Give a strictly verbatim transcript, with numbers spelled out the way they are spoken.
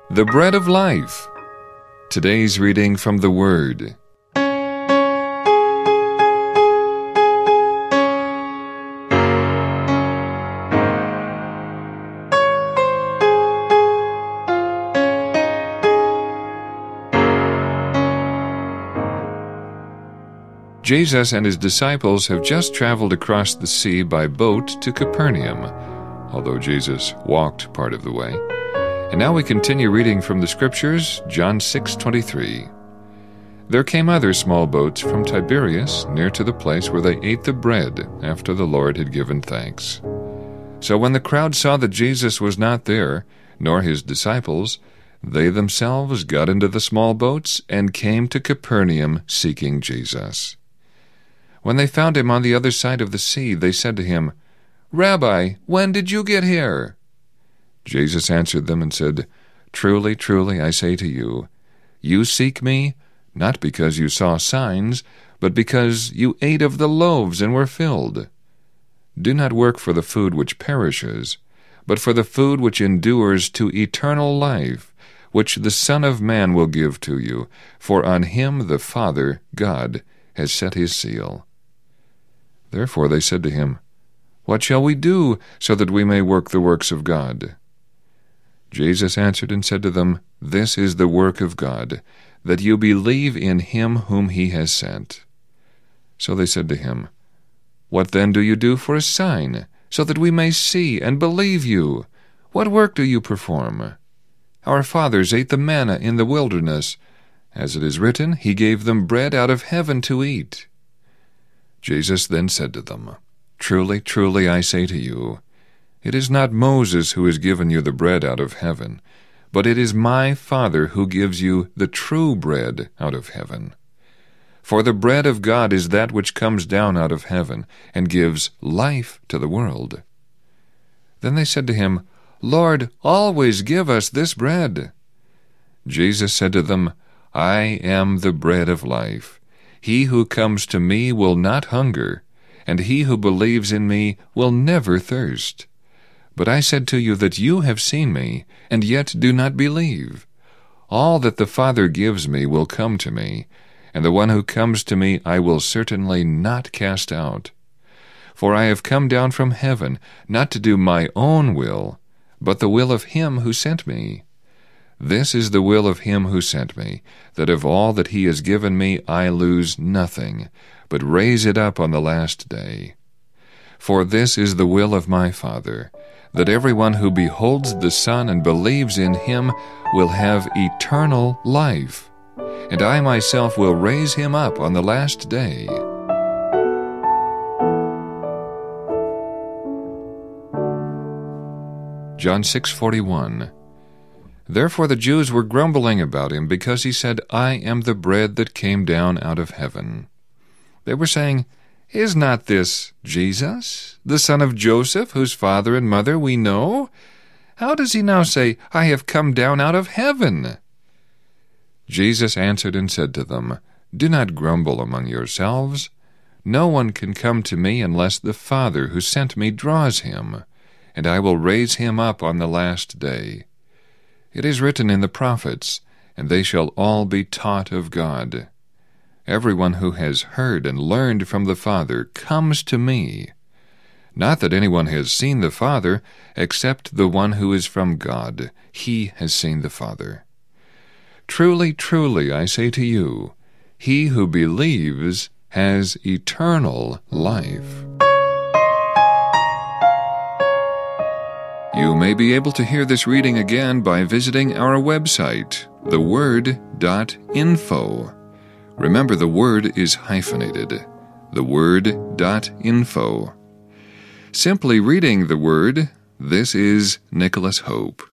The Bread of Life. Today's reading from the Word. Jesus and his disciples have just traveled across the sea by boat to Capernaum, although Jesus walked part of the way. And now we continue reading from the Scriptures, John six twenty-three. There came other small boats from Tiberias near to the place where they ate the bread after the Lord had given thanks. So when the crowd saw that Jesus was not there, nor his disciples, they themselves got into the small boats and came to Capernaum seeking Jesus. When they found him on the other side of the sea, they said to him, "Rabbi, when did you get here?" Jesus answered them and said, "Truly, truly, I say to you, you seek me, not because you saw signs, but because you ate of the loaves and were filled. Do not work for the food which perishes, but for the food which endures to eternal life, which the Son of Man will give to you, for on him the Father, God, has set his seal." Therefore they said to him, "What shall we do so that we may work the works of God?" Jesus answered and said to them, "This is the work of God, that you believe in him whom he has sent." So they said to him, "What then do you do for a sign, so that we may see and believe you? What work do you perform? Our fathers ate the manna in the wilderness. As it is written, he gave them bread out of heaven to eat." Jesus then said to them, "Truly, truly, I say to you, it is not Moses who has given you the bread out of heaven, but it is my Father who gives you the true bread out of heaven. For the bread of God is that which comes down out of heaven, and gives life to the world." Then they said to him, "Lord, always give us this bread." Jesus said to them, "I am the bread of life. He who comes to me will not hunger, and he who believes in me will never thirst. But I said to you that you have seen me, and yet do not believe. All that the Father gives me will come to me, and the one who comes to me I will certainly not cast out. For I have come down from heaven, not to do my own will, but the will of him who sent me. This is the will of him who sent me, that of all that he has given me I lose nothing, but raise it up on the last day. For this is the will of my Father, that everyone who beholds the Son and believes in him will have eternal life, and I myself will raise him up on the last day." John six forty-one. Therefore the Jews were grumbling about him because he said, "I am the bread that came down out of heaven." They were saying, "Is not this Jesus, the son of Joseph, whose father and mother we know? How does he now say, 'I have come down out of heaven'?" Jesus answered and said to them, "Do not grumble among yourselves. No one can come to me unless the Father who sent me draws him, and I will raise him up on the last day. It is written in the prophets, and they shall all be taught of God. Everyone who has heard and learned from the Father comes to me. Not that anyone has seen the Father, except the one who is from God. He has seen the Father. Truly, truly, I say to you, he who believes has eternal life." You may be able to hear this reading again by visiting our website, the word dot info. Remember, the word is hyphenated, the word dot info. Simply reading the Word, this is Nicholas Hope.